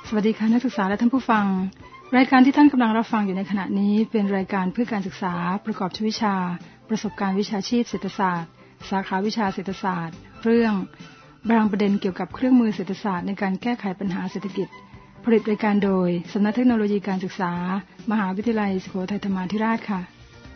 สวัสดีค่ะนักศึกษาและท่านผู้ฟังรายการที่ท่านกำลังรับฟังอยู่ในขณะนี้เป็นรายการเพื่อการศึกษาประกอบวิชาประสบการณ์วิชาชีพเศรษฐศาสตร์สาขาวิชาเศรษฐศาสตร์เรื่องบางประเด็นเกี่ยวกับเครื่องมือเศรษฐศาสตร์ในการแก้ไขปัญหาเศรษฐกิจผลิตรายการโดยสำนักเทคโนโลยีการศึกษามหาวิทยาลัยสุโขทัยธรรมาธิราชค่ะ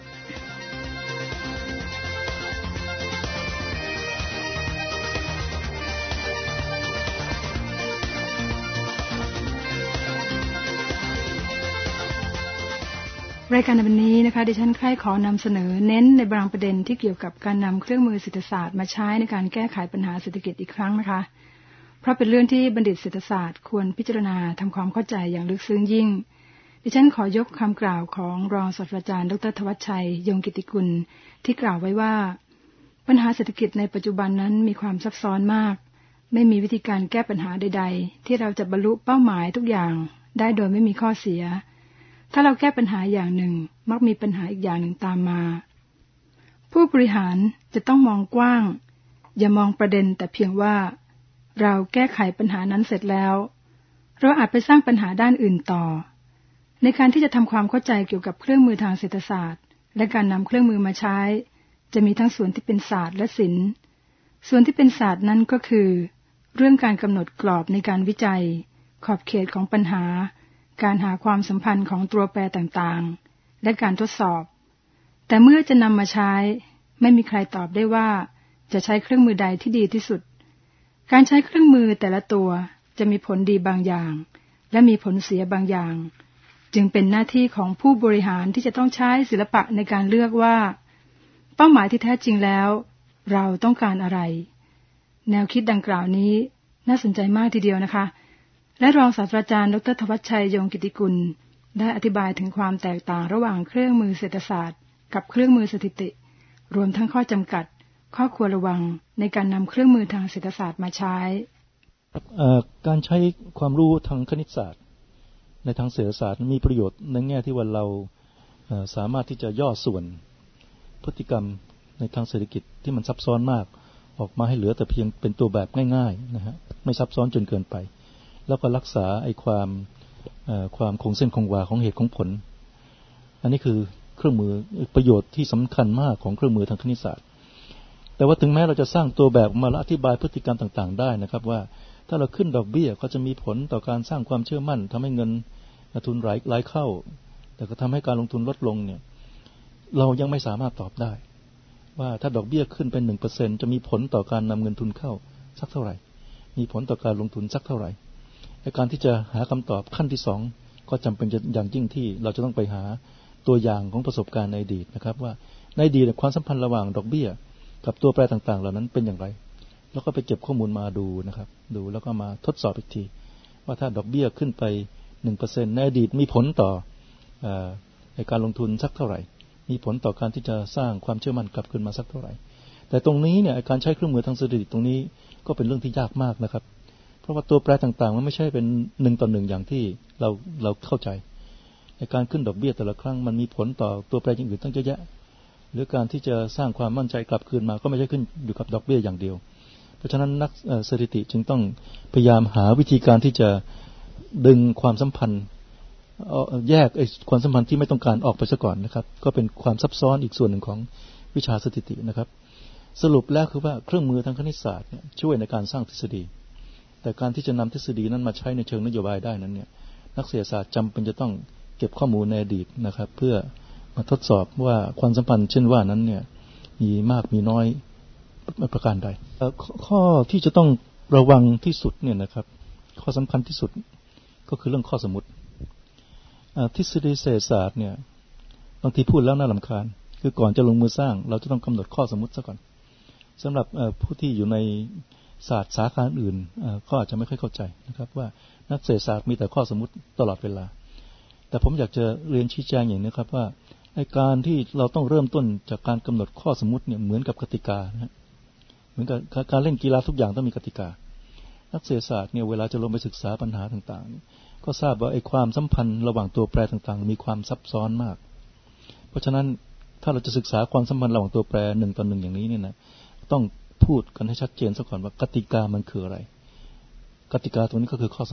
รายการในวันนี้นะคะดิฉันใคร่ขอนำเสนอเน้นในบางประเด็นที่เกี่ยวกับการนำเครื่องมือเศรษฐศาสตร์มาใช้ในการแก้ไขปัญหาเศรษฐกิจอีกครั้งนะคะเพราะเป็นเรื่องที่บัณฑิตเศรษฐศาสตร์ควรพิจารณาทำความเข้าใจอย่างลึกซึ้งยิ่งดิฉันขอยกคำกล่าวของรองศาสตราจารย์ดร.ธวัชชัยยงกิติกุลที่กล่าวไว้ว่าปัญหาเศรษฐกิจในปัจจุบันนั้นมีความซับซ้อนมากไม่มีวิธีการแก้ปัญหาใดๆที่เราจะบรรลุเป้าหมายทุกอย่างได้โดยไม่มีข้อเสียถ้าเราแก้ปัญหาอย่างหนึ่งมักมีปัญหาอีกอย่างหนึ่งตามมาผู้บริหารจะต้องมองกว้างอย่ามองประเด็นแต่เพียงว่าเราแก้ไขปัญหานั้นเสร็จแล้วเราอาจไปสร้างปัญหาด้านอื่นต่อในการที่จะทำความเข้าใจเกี่ยวกับเครื่องมือทางเศรษฐศาสตร์และการนำเครื่องมือมาใช้จะมีทั้งส่วนที่เป็นศาสตร์และศิลป์ส่วนที่เป็นศาสตร์นั้นก็คือเรื่องการกำหนดกรอบในการวิจัยขอบเขตของปัญหาการหาความสัมพันธ์ของตัวแปรต่างๆและการทดสอบแต่เมื่อจะนำมาใช้ไม่มีใครตอบได้ว่าจะใช้เครื่องมือใดที่ดีที่สุดการใช้เครื่องมือแต่ละตัวจะมีผลดีบางอย่างและมีผลเสียบางอย่างจึงเป็นหน้าที่ของผู้บริหารที่จะต้องใช้ศิลปะในการเลือกว่าเป้าหมายที่แท้จริงแล้วเราต้องการอะไรแนวคิดดังกล่าวนี้น่าสนใจมากทีเดียวนะคะและรองศาสตราจารย์ดร.ธวัชชัยยงกิติกุลได้อธิบายถึงความแตกต่างระหว่างเครื่องมือเศรษฐศาสตร์กับเครื่องมือสถิติรวมทั้งข้อจำกัดข้อควรระวังในการนำเครื่องมือทางเศรษฐศาสตร์มาใช้การใช้ความรู้ทางคณิตศาสตร์ในทางเศรษฐศาสตร์มีประโยชน์ในแง่ที่ว่าเราสามารถที่จะย่อส่วนพฤติกรรมในทางเศรษฐกิจที่มันซับซ้อนมากออกมาให้เหลือแต่เพียงเป็นตัวแบบง่ายๆนะฮะไม่ซับซ้อนจนเกินไปแล้วก็รักษาไอ้ความคงเส้นคงวาของเหตุของผลอันนี้คือเครื่องมือประโยชน์ที่สำคัญมากของเครื่องมือทางคณิตศาสตร์แต่ว่าถึงแม้เราจะสร้างตัวแบบมาอธิบายพฤติกรรมต่างๆได้นะครับว่าถ้าเราขึ้นดอกเบี้ยก็จะมีผลต่อการสร้างความเชื่อมั่นทำให้เงินทุนไหลเข้าแต่ก็ทำให้การลงทุนลดลงเนี่ยเรายังไม่สามารถตอบได้ว่าถ้าดอกเบี้ยขึ้นเป็น 1% จะมีผลต่อการนำเงินทุนเข้าสักเท่าไหร่มีผลต่อการลงทุนสักเท่าไหร่ในการที่จะหาคำตอบขั้นที่2ก็จำเป็นอย่างยิ่งที่เราจะต้องไปหาตัวอย่างของประสบการณ์ในอดีตนะครับว่าในอดีตความสัมพันธ์ระหว่างดอกเบี้ยกับตัวแปรต่างๆเหล่านั้นเป็นอย่างไรแล้วก็ไปเก็บข้อมูลมาดูนะครับดูแล้วก็มาทดสอบอีกทีว่าถ้าดอกเบี้ยขึ้นไป 1% ในอดีตมีผลต่อในการลงทุนสักเท่าไหร่มีผลต่อการที่จะสร้างความเชื่อมั่นกลับคืนมาสักเท่าไหร่แต่ตรงนี้เนี่ยการใช้เครื่องมือทางสถิติตรงนี้ก็เป็นเรื่องที่ยากมากนะครับเพราะว่าตัวแปรต่างๆมันไม่ใช่เป็น1 ต่อ 1อย่างที่เราเข้าใจในการขึ้นดอกเบี้ยแต่ละครั้งมันมีผลต่อตัวแปรอย่างอื่นตั้งเยอะแยะหรือการที่จะสร้างความมั่นใจกลับคืนมาก็ไม่ใช่ขึ้นอยู่กับดอกเบี้ยอย่างเดียวเพราะฉะนั้นนักสถิติจึงต้องพยายามหาวิธีการที่จะดึงความสัมพันธ์แยกความสัมพันธ์ที่ไม่ต้องการออกไปซะก่อนนะครับก็เป็นความซับซ้อนอีกส่วนหนึ่งของวิชาสถิตินะครับสรุปแล้วคือว่าเครื่องมือทางคณิตศาสตร์เนี่ยช่วยในการสร้างทฤษฎีแต่การที่จะนำทฤษฎีนั้นมาใช้ในเชิงนโยบายได้นั้นเนี่ยนักเศรษฐศาสตร์จำเป็นจะต้องเก็บข้อมูลในอดีตนะครับเพื่อมาทดสอบว่าความสัมพันธ์เช่นว่านั้นเนี่ยมีมากมีน้อยประการใดข้อที่จะต้องระวังที่สุดเนี่ยนะครับข้อสำคัญที่สุดก็คือเรื่องข้อสมมุติทฤษฎีเศรษฐศาสตร์เนี่ยบางทีพูดแล้วน่ารำคาญคือก่อนจะลงมือสร้างเราจะต้องกำหนดข้อสมมุติซะก่อนสำหรับผู้ที่อยู่ในศาสตร์สาขาอื่นก็อาจจะไม่ค่อยเข้าใจนะครับว่านักเศรษฐศาสตร์มีแต่ข้อสมมุติตลอดเวลาแต่ผมอยากจะเรียนชี้แจงอย่างนี้ครับว่าในการที่เราต้องเริ่มต้นจากการกำหนดข้อสมมุติเนี่ยเหมือนกับกติกานะเหมือนกับการเล่นกีฬาทุกอย่างต้องมีกติกานักเศรษฐศาสตร์เนี่ยเวลาจะลงไปศึกษาปัญหาต่างๆก็ทราบว่าไอ้ความสัมพันธ์ระหว่างตัวแปรต่างๆมีความซับซ้อนมากเพราะฉะนั้นถ้าเราจะศึกษาความสัมพันธ์ระหว่างตัวแปร1 ต่อ 1อย่างนี้เนี่ยนะต้องพูดกันให้ชัดเจนซะก่อนว่ากติกามันคืออะไรกติกาตัวนี้ก็คือข้อสมมุติ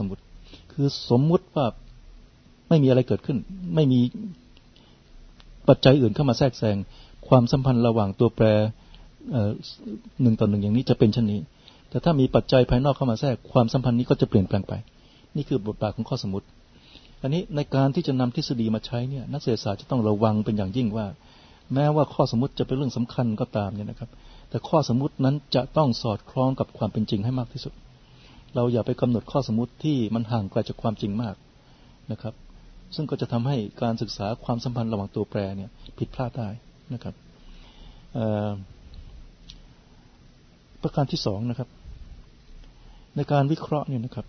คือสมมุติว่าไม่มีอะไรเกิดขึ้นไม่มีปัจจัยอื่นเข้ามาแทรกแซงความสัมพันธ์ระหว่างตัวแปร1 ต่อ 1อย่างนี้จะเป็นเช่นนี้แต่ถ้ามีปัจจัยภายนอกเข้ามาแทรกความสัมพันธ์นี้ก็จะเปลี่ยนแปลงไปนี่คือบทบาทของข้อสมมุติอันนี้ในการที่จะนำทฤษฎีมาใช้เนี่ยนักเศรษฐศาสตร์จะต้องระวังเป็นอย่างยิ่งว่าแม้ว่าข้อสมมุติจะเป็นเรื่องสำคัญก็ตามเนี่ยนะครับแต่ข้อสมมุตินั้นจะต้องสอดคล้องกับความเป็นจริงให้มากที่สุดเราอย่าไปกำหนดข้อสมมุติที่มันห่างไกลจากความจริงมากนะครับซึ่งก็จะทำให้การศึกษาความสัมพันธ์ระหว่างตัวแปรเนี่ยผิดพลาดได้นะครับประการที่2นะครับในการวิเคราะห์เนี่ยนะครับ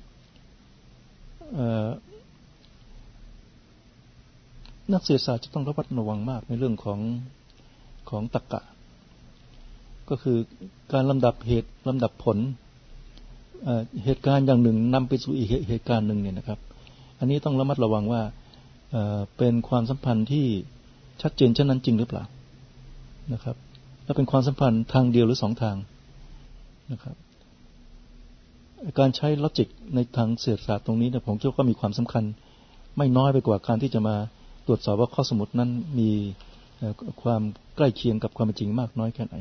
นักเศรษฐศาสตร์จะต้องระมัดระวังมากในเรื่องของตรรกะก็คือการลำดับเหตุลำดับผลเหตุการณ์อย่างหนึ่งนำไปสู่อีกเหตุการณ์หนึ่งเนี่ยนะครับอันนี้ต้องระมัดระวังว่าเป็นความสัมพันธ์ที่ชัดเจนเช่นนั้นจริงหรือเปล่านะครับและเป็นความสัมพันธ์ทางเดียวหรือ2 ทางนะครับการใช้ลอจิกในทางเศรษฐศาสตร์ตรงนี้เนี่ยผมคิดว่าก็มีความสำคัญไม่น้อยไปกว่าการที่จะมาตรวจสอบว่าข้อสมมุตินั้นมีความใกล้เคียงกับความเป็นจริงมากน้อยแค่ไหน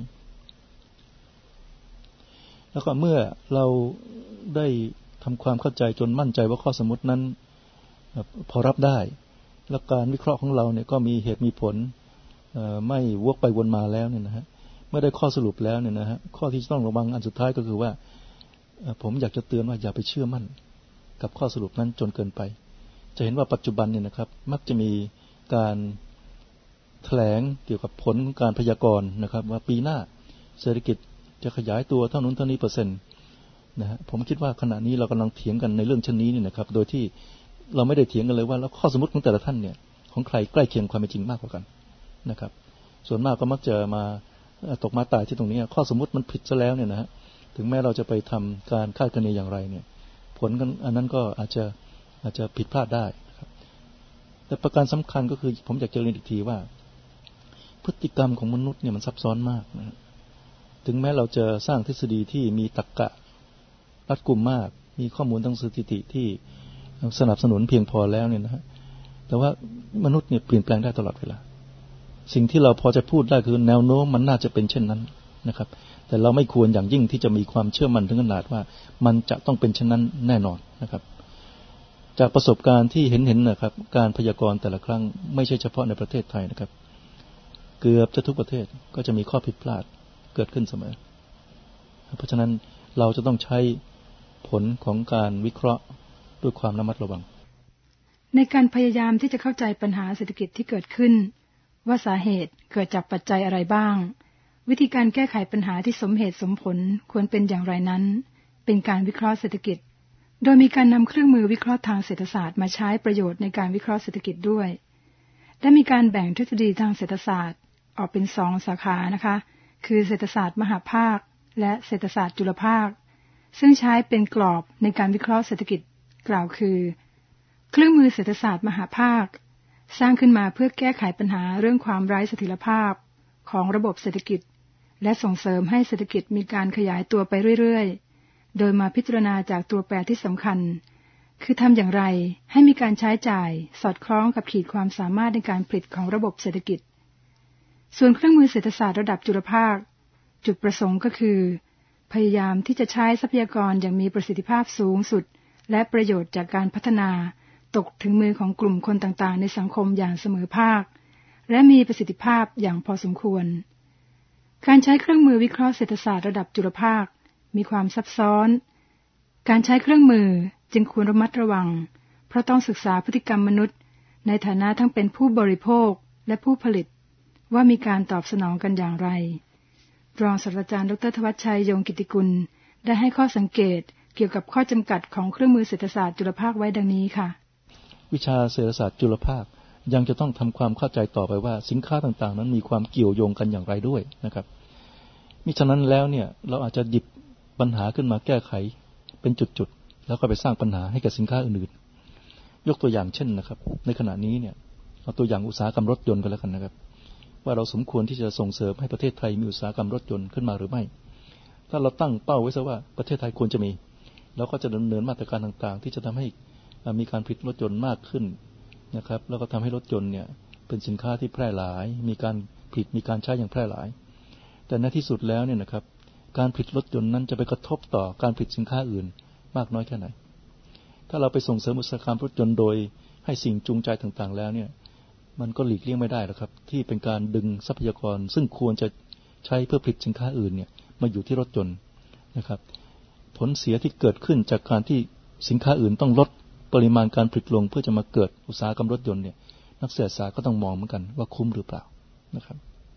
แล้วก็เมื่อเราได้ทำความเข้าใจจนมั่นใจว่าข้อสมมุตินั้นพอรับได้และการวิเคราะห์ของเราเนี่ยก็มีเหตุมีผลไม่วกไปวนมาแล้วเนี่ยนะฮะเมื่อได้ข้อสรุปแล้วเนี่ยนะฮะข้อที่ต้องระวังอันสุดท้ายก็คือว่าผมอยากจะเตือนว่าอย่าไปเชื่อมั่นกับข้อสรุปนั้นจนเกินไปจะเห็นว่าปัจจุบันเนี่ยนะครับมักจะมีการแถลงเกี่ยวกับผลของการพยากรณ์นะครับว่าปีหน้าเศรษฐกิจจะขยายตัวเท่านั้นเท่านี้%นะฮะผมคิดว่าขณะนี้เรากำลังเถียงกันในเรื่องเช่นนี้เนี่ยนะครับโดยที่เราไม่ได้เถียงกันเลยว่าแล้วข้อสมมุติของแต่ละท่านเนี่ยของใครใกล้เคียงความเป็นจริงมากกว่ากันนะครับส่วนมากก็มักจะมาตกมาตายที่ตรงนี้ข้อสมมุติมันผิดซะแล้วเนี่ยนะฮะถึงแม้เราจะไปทำการคาดคะเนอย่างไรเนี่ยผลอันนั้นก็อาจจะผิดพลาดได้นะครับแต่ประการสำคัญก็คือผมอยากจะเรียนอีกทีว่าพฤติกรรมของมนุษย์เนี่ยมันซับซ้อนมากนะถึงแม้เราจะสร้างทฤษฎีที่มีตรรกะรัดกุมมากมีข้อมูลทางสถิติที่สนับสนุนเพียงพอแล้วเนี่ยนะฮะแต่ว่ามนุษย์เนี่ยเปลี่ยนแปลงได้ตลอดเวลาสิ่งที่เราพอจะพูดได้คือแนวโน้มมันน่าจะเป็นเช่นนั้นนะครับแต่เราไม่ควรอย่างยิ่งที่จะมีความเชื่อมั่นถึงขนาดว่ามันจะต้องเป็นเช่นนั้นแน่นอนนะครับจากประสบการณ์ที่เห็นนะครับการพยากรณ์แต่ละครั้งไม่ใช่เฉพาะในประเทศไทยนะครับเกือบจะทุกประเทศก็จะมีข้อผิดพลาดเกิดขึ้นเสมอเพราะฉะนั้นเราจะต้องใช้ผลของการวิเคราะห์ด้วยความระมัดระวังในการพยายามที่จะเข้าใจปัญหาเศรษฐกิจที่เกิดขึ้นว่าสาเหตุเกิดจากปัจจัยอะไรบ้างวิธีการแก้ไขปัญหาที่สมเหตุสมผลควรเป็นอย่างไรนั้นเป็นการวิเคราะห์เศรษฐกิจโดยมีการนำเครื่องมือวิเคราะห์ทางเศรษฐศาสตร์มาใช้ประโยชน์ในการวิเคราะห์เศรษฐกิจด้วยและมีการแบ่งทฤษฎีทางเศรษฐศาสตร์ออกเป็น2 สาขานะคะคือเศรษฐศาสตร์มหาภาคและเศรษฐศาสตร์จุลภาคซึ่งใช้เป็นกรอบในการวิเคราะห์เศรษฐกิจกล่าวคือเครื่องมือเศรษฐศาสตร์มหาภาคสร้างขึ้นมาเพื่อแก้ไขปัญหาเรื่องความไร้เสถียรภาพของระบบเศรษฐกิจและส่งเสริมให้เศรษฐกิจมีการขยายตัวไปเรื่อยๆโดยมาพิจารณาจากตัวแปรที่สำคัญคือทำอย่างไรให้มีการใช้จ่ายสอดคล้องกับขีดความสามารถในการผลิตของระบบเศรษฐกิจส่วนเครื่องมือเศรษฐศาสตร์ระดับจุลภาคจุดประสงค์ก็คือพยายามที่จะใช้ทรัพยากรอย่างมีประสิทธิภาพสูงสุดและประโยชน์จากการพัฒนาตกถึงมือของกลุ่มคนต่างๆในสังคมอย่างเสมอภาคและมีประสิทธิภาพอย่างพอสมควรการใช้เครื่องมือวิเคราะห์เศรษฐศาสตร์ระดับจุลภาคมีความซับซ้อนการใช้เครื่องมือจึงควรระมัดระวังเพราะต้องศึกษาพฤติกรรมมนุษย์ในฐานะทั้งเป็นผู้บริโภคและผู้ผลิตว่ามีการตอบสนองกันอย่างไรรองศาสตราจารย์ดร.ธวัชชัย ยงกิติกุลได้ให้ข้อสังเกตเกี่ยวกับข้อจำกัดของเครื่องมือเศรษฐศาสตร์จุลภาคไว้ดังนี้ค่ะวิชาเศรษฐศาสตร์จุลภาคยังจะต้องทำความเข้าใจต่อไปว่าสินค้าต่างๆนั้นมีความเกี่ยวโยงกันอย่างไรด้วยนะครับมิฉะนั้นแล้วเนี่ยเราอาจจะหยิบปัญหาขึ้นมาแก้ไขเป็นจุดๆแล้วก็ไปสร้างปัญหาให้กับสินค้าอื่นๆยกตัวอย่างเช่นนะครับในขณะนี้เนี่ยเอาตัวอย่างอุตสาหกรรมรถยนต์กันแล้วกันนะครับว่าเราสมควรที่จะส่งเสริมให้ประเทศไทยมีอุตสาหกรรมรถยนต์ขึ้นมาหรือไม่ถ้าเราตั้งเป้าไว้ซะว่าประเทศไทยควรจะมีแล้วก็จะดำเนินมาตรการต่างๆที่จะทำให้มีการผลิตรถยนต์มากขึ้นนะครับแล้วก็ทำให้รถยนต์เนี่ยเป็นสินค้าที่แพร่หลายมีการผลิตมีการใช้อย่างแพร่หลายแต่ในที่สุดแล้วเนี่ยนะครับการผลิตรถยนต์นั้นจะไปกระทบต่อการผลิตสินค้าอื่นมากน้อยแค่ไหนถ้าเราไปส่งเสริมอุตสาหกรรมรถยนต์โดยให้สิ่งจูงใจต่างๆแล้วเนี่ยมันก็หลีกเลี่ยงไม่ได้หรอกครับที่เป็นการดึงทรัพยากรซึ่งควรจะใช้เพื่อผลิตสินค้าอื่นเนี่ยมาอยู่ที่รถยนต์นะครับผลเสียที่เกิดขึ้นจากการที่สินค้าอื่นต้องลดปริมาณการผลิตลงเพื่อจะมาเกิดอุตสาหกรรมรถยนต์เนี่ยนักเศรษฐศาสตร์ก็ต้องมองเหมือนกันว่าคุ้มหรือเปล่านะครับ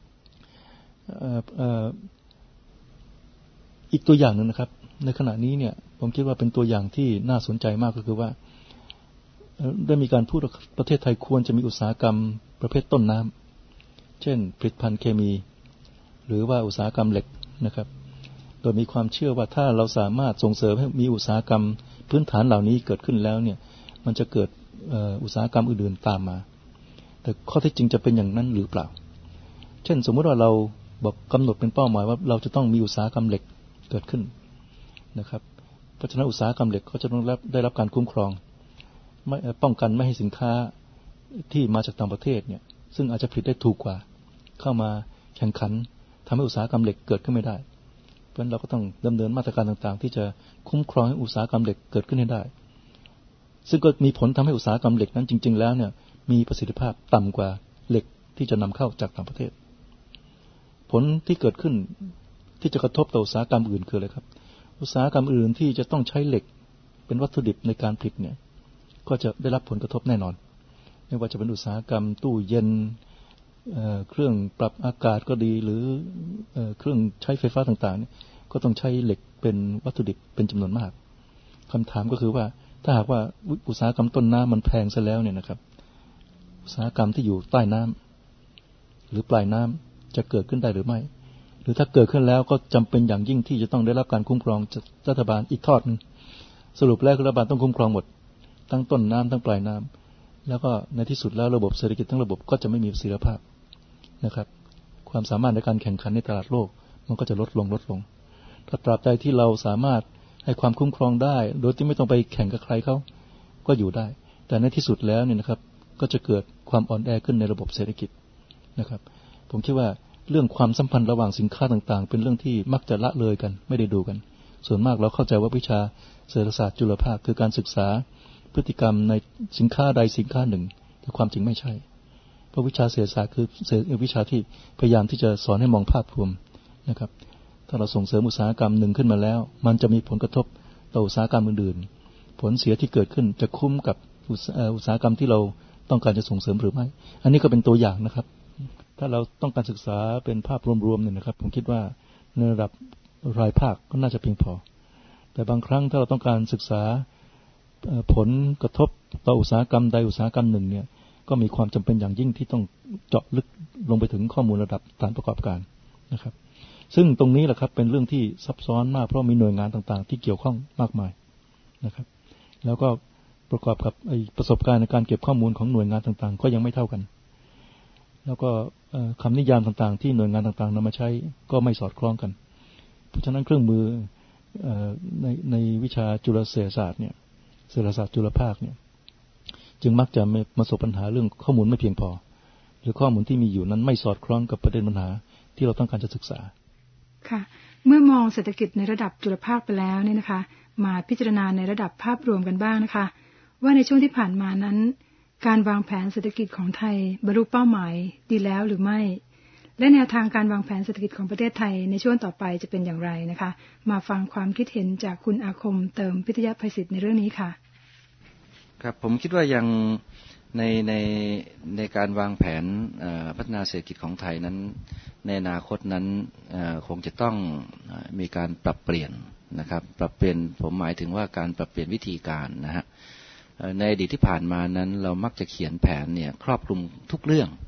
อีกตัวอย่างนึงนะครับในขณะนี้เนี่ยผมคิดว่าเป็นตัวอย่างที่น่าสนใจมากก็คือว่าได้มีการพูดว่าประเทศไทยควรจะมีอุตสาหกรรมประเภทต้นน้ำเช่นผลิตภัณฑ์เคมีหรือว่าอุตสาหกรรมเหล็กนะครับโดยมีความเชื่อว่าถ้าเราสามารถส่งเสริมให้มีอุตสาหกรรมพื้นฐานเหล่านี้เกิดขึ้นแล้วเนี่ยมันจะเกิดอุตสาหกรรมอื่นๆตามมาแต่ข้อเท็จจริงจะเป็นอย่างนั้นหรือเปล่าเช่นสมมติว่าเราบอกกำหนดเป็นเป้าหมายว่าเราจะต้องมีอุตสาหกรรมเหล็กเกิดขึ้นนะครับเพราะฉะนั้นอุตสาหกรรมเหล็กก็จะต้องได้รับการคุ้มครองไม่ป้องกันไม่ให้สินค้าที่มาจากต่างประเทศเนี่ยซึ่งอาจจะผลิตได้ถูกกว่าเข้ามาแข่งขันทำให้อุตสาหกรรมเหล็กเกิดขึ้นไม่ได้เพราะฉะนั้นเราก็ต้องดำเนินมาตรการต่างๆที่จะคุ้มครองให้อุตสาหกรรมเหล็กเกิดขึ้นให้ได้ซึ่งก็มีผลทำให้อุตสาหกรรมเหล็กนั้นจริงๆแล้วเนี่ยมีประสิทธิภาพต่ำกว่าเหล็กที่จะนำเข้าจากต่างประเทศผลที่เกิดขึ้นที่จะกระทบต่ออุตสาหกรรมอื่นคืออะไรครับอุตสาหกรรมอื่นที่จะต้องใช้เหล็กเป็นวัตถุดิบในการผลิตเนี่ยก็จะได้รับผลกระทบแน่นอนไม่ว่าจะเป็นอุตสาหกรรมตู้เย็นเครื่องปรับอากาศก็ดีหรือเครื่องใช้ไฟฟ้าต่างๆก็ต้องใช้เหล็กเป็นวัตถุดิบเป็นจำนวนมากคำถามก็คือว่าถ้าหากว่าอุตสาหกรรมต้นน้ำมันแพงซะแล้วเนี่ยนะครับอุตสาหกรรมที่อยู่ใต้น้ำหรือปลายน้ำจะเกิดขึ้นได้หรือไม่หรือถ้าเกิดขึ้นแล้วก็จำเป็นอย่างยิ่งที่จะต้องได้รับการคุ้มครองจากรัฐบาลอีกทอดนึงสรุปแล้วรัฐบาลต้องคุ้มครองหมดทั้งต้นน้ำทั้งปลายน้ำแล้วก็ในที่สุดแล้วระบบเศรษฐกิจทั้งระบบก็จะไม่มีประสิทธิภาพนะครับความสามารถในการแข่งขันในตลาดโลกมันก็จะลดลงถ้าตราบใดที่เราสามารถให้ความคุ้มครองได้โดยที่ไม่ต้องไปแข่งกับใครเขาก็อยู่ได้แต่ในที่สุดแล้วเนี่ยนะครับก็จะเกิดความอ่อนแอขึ้นในระบบเศรษฐกิจนะครับผมคิดว่าเรื่องความสัมพันธ์ระหว่างสินค้าต่างๆเป็นเรื่องที่มักจะละเลยกันไม่ได้ดูกันส่วนมากเราเข้าใจว่าวิชาเศรษฐศาสตร์จุลภาคคือการศึกษาพฤติกรรมในสินค้าใดสินค้าหนึ่งแต่ความจริงไม่ใช่เพราะวิชาเศรษฐศาสตร์คือวิชาที่พยายามที่จะสอนให้มองภาพรวมนะครับถ้าเราส่งเสริมอุตสาหกรรมหนึ่งขึ้นมาแล้วมันจะมีผลกระทบต่ออุตสาหกรรมอื่นๆผลเสียที่เกิดขึ้นจะคุ้มกับอุตสาหกรรมที่เราต้องการจะส่งเสริมหรือไม่อันนี้ก็เป็นตัวอย่างนะครับถ้าเราต้องการศึกษาเป็นภาพรวมๆเนี่ยนะครับผมคิดว่าในระดับรายภาคก็น่าจะเพียงพอแต่บางครั้งถ้าเราต้องการศึกษาผลกระทบต่ออุตสาหกรรมใดอุตสาหกรรมหนึ่งเนี่ยก็มีความจำเป็นอย่างยิ่งที่ต้องเจาะลึกลงไปถึงข้อมูลระดับฐานประกอบการนะครับซึ่งตรงนี้แหละครับเป็นเรื่องที่ซับซ้อนมากเพราะมีหน่วยงานต่างๆที่เกี่ยวข้องมากมายนะครับแล้วก็ประกอบกับประสบการณ์ในการเก็บข้อมูลของหน่วยงานต่างๆก็ยังไม่เท่ากันแล้วก็คำนิยามต่างๆที่หน่วยงานต่างๆนำมาใช้ก็ไม่สอดคล้องกันเพราะฉะนั้นเครื่องมือในวิชาจุลเศรษฐศาสตร์เนี่ยเศรษฐศาสตร์จุลภาคเนี่ยจึงมักจะประสบปัญหาเรื่องข้อมูลไม่เพียงพอหรือข้อมูลที่มีอยู่นั้นไม่สอดคล้องกับประเด็นปัญหาที่เราต้องการจะศึกษาค่ะเมื่อมองเศรษฐกิจในระดับจุลภาคไปแล้วเนี่ยนะคะมาพิจารณาในระดับภาพรวมกันบ้างนะคะว่าในช่วงที่ผ่านมานั้นการวางแผนเศรษฐกิจของไทยบรรลุเป้าหมายดีแล้วหรือไม่และแนวทางการวางแผนเศรษฐกิจของประเทศไทยในช่วงต่อไปจะเป็นอย่างไรนะคะมาฟังความคิดเห็นจากคุณอาคมเติมพิทยาภัยศิษฐ์ในเรื่องนี้ค่ะครับผมคิดว่ายังในการวางแผนพัฒนาเศรษฐกิจของไทยนั้นในอนาคตนั้นคงจะต้องมีการปรับเปลี่ยนนะครับปรับเปลี่ยนผมหมายถึงว่าการปรับเปลี่ยนวิธีการนะฮะในอดีตที่ผ่านมานั้นเรามักจะเขียนแผนเนี่ยครอบคลุมทุกเรื่อง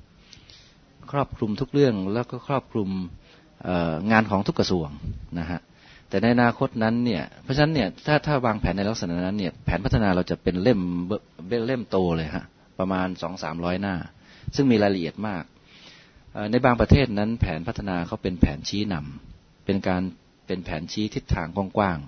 แล้วก็ครอบคลุมงานของทุกกระทรวงนะฮะแต่ในอนาคตนั้นเนี่ยเพราะฉะนั้นเนี่ยถ้าวางแผนในลักษณะนั้นเนี่ยแผนพัฒนาเราจะเป็นเล่มโตเลยฮะประมาณ 200-300 หน้าซึ่งมีรายละเอียดมากในบางประเทศนั้นแผนพัฒนาเขาเป็นแผนชี้นำเป็นแผนชี้ทิศทางกว้างๆ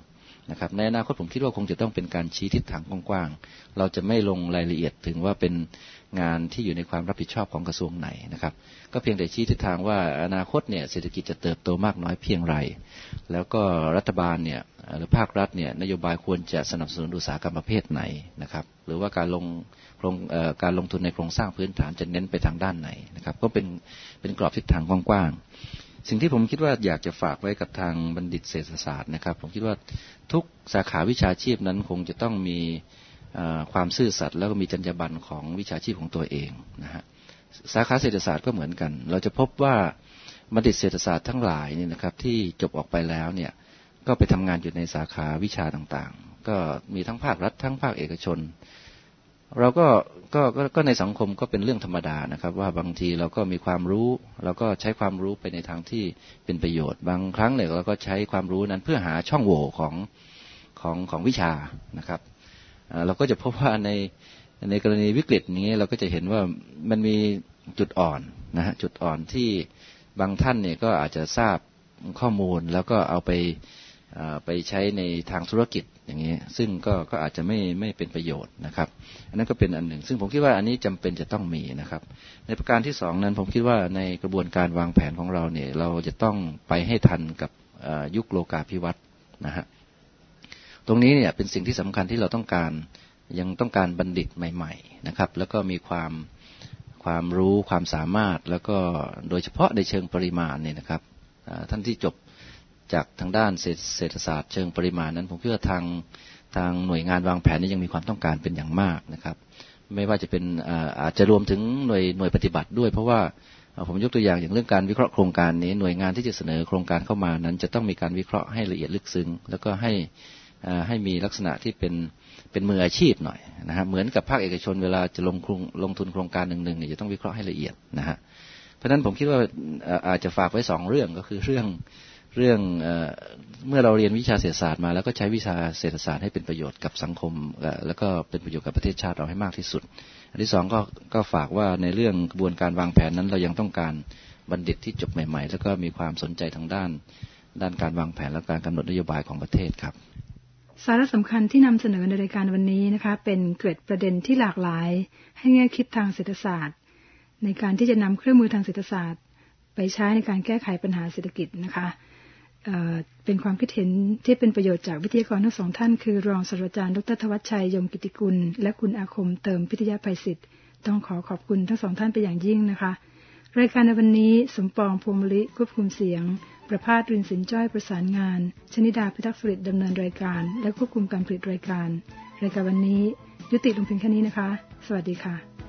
นะครับในอนาคตผมคิดว่าคงจะต้องเป็นการชี้ทิศทางกว้างๆเราจะไม่ลงรายละเอียดถึงว่าเป็นงานที่อยู่ในความรับผิดชอบของกระทรวงไหนนะครับก็เพียงแต่ชี้ทิศทางว่าอนาคตเนี่ยเศรษฐกิจจะเติบโตมากน้อยเพียงไรแล้วก็รัฐบาลเนี่ยหรือภาครัฐเนี่ยนโยบายควรจะสนับสนุนอุตสาหกรรมประเภทไหนนะครับหรือว่าการลงทุนในโครงสร้างพื้นฐานจะเน้นไปทางด้านไหนนะครับก็เป็นกรอบทิศทางกว้างๆสิ่งที่ผมคิดว่าอยากจะฝากไว้กับทางบัณฑิตเศรษฐศาสตร์นะครับผมคิดว่าทุกสาขาวิชาชีพนั้นคงจะต้องมีความซื่อสัตย์แล้วก็มีจรรยาบรรณของวิชาชีพของตัวเองนะฮะสาขาเศรษฐศาสตร์ก็เหมือนกันเราจะพบว่าบัณฑิตเศรษฐศาสตร์ทั้งหลายนี่นะครับที่จบออกไปแล้วเนี่ยก็ไปทำงานอยู่ในสาขาวิชาต่างๆก็มีทั้งภาครัฐทั้งภาคเอกชนเราก็ในสังคมก็เป็นเรื่องธรรมดานะครับว่าบางทีเราก็มีความรู้เราก็ใช้ความรู้ไปในทางที่เป็นประโยชน์บางครั้งเนี่ยเราก็ใช้ความรู้นั้นเพื่อหาช่องโหว่ของวิชานะครับเราก็จะพบว่าในกรณีวิกฤตนี้เราก็จะเห็นว่ามันมีจุดอ่อนนะฮะจุดอ่อนที่บางท่านเนี่ยก็อาจจะทราบข้อมูลแล้วก็เอาไปใช้ในทางธุรกิจอย่างนี้ซึ่งก็อาจจะไม่เป็นประโยชน์นะครับอันนั้นก็เป็นอันหนึ่งซึ่งผมคิดว่าอันนี้จำเป็นจะต้องมีนะครับในประการที่สองนั้นผมคิดว่าในกระบวนการวางแผนของเราเนี่ยเราจะต้องไปให้ทันกับยุคโลกาภิวัตน์นะฮะตรงนี้เนี่ยเป็นสิ่งที่สำคัญที่เรายังต้องการบัณฑิตใหม่ๆนะครับแล้วก็มีความรู้ความสามารถแล้วก็โดยเฉพาะในเชิงปริมาณเนี่ยนะครับท่านที่จบจากทางด้านเศรษฐศาสตร์เชิงปริมาณนั้นผมคิดว่าทางหน่วยงานวางแผนนี้ยังมีความต้องการเป็นอย่างมากนะครับไม่ว่าจะเป็นอาจจะรวมถึงหน่วยปฏิบัติด้วยเพราะว่าผมยกตัวอย่างเรื่องการวิเคราะห์โครงการนี้หน่วยงานที่จะเสนอโครงการเข้ามานั้นจะต้องมีการวิเคราะห์ให้ละเอียดลึกซึ้งแล้วก็ให้มีลักษณะที่เป็นมืออาชีพหน่อยนะฮะเหมือนกับภาคเอกชนเวลาจะลงทุนโครงการหนึ่งเนี่ยจะต้องวิเคราะห์ให้ละเอียดนะฮะเพราะฉะนั้นผมคิดว่าอาจจะฝากไว้2เรื่องก็คือเรื่องเมื่อเราเรียนวิชาเศรษฐศาสตร์มาแล้วก็ใช้วิชาเศรษฐศาสตร์ให้เป็นประโยชน์กับสังคมแล้วก็เป็นประโยชน์กับประเทศชาติเราให้มากที่สุดอันที่2ก็ฝากว่าในเรื่องกระบวนการวางแผนนั้นเรายังต้องการบัณฑิตที่จบใหม่ๆแล้วก็มีความสนใจทางด้านการวางแผนและการกำหนดนโยบายของประเทศครับสาระสำคัญที่นำเสนอในรายการวันนี้นะคะเป็นเกร็ดประเด็นที่หลากหลายให้แง่คิดทางเศรษฐศาสตร์ในการที่จะนำเครื่องมือทางเศรษฐศาสตร์ไปใช้ในการแก้ไขปัญหาเศรษฐกิจนะคะเป็นความคิดเห็นที่เป็นประโยชน์จากวิทยากรทั้ง2ท่านคือรองศาสตราจารย์ดร.ธวัชชัยยมกิติกุลและคุณอาคมเติมพิทยาภัยศิษฐ์ต้องขอบคุณทั้ง2ท่านเป็นอย่างยิ่งนะคะรายการในวันนี้สมปองพวงมลิควบคุมเสียงประภาสรินสินจ้อยประสานงานชนิดาพิทักษ์สุริดดำเนินรายการและควบคุมการผลิตรายการวันนี้ยุติลงเพียงแค่นี้นะคะสวัสดีค่ะ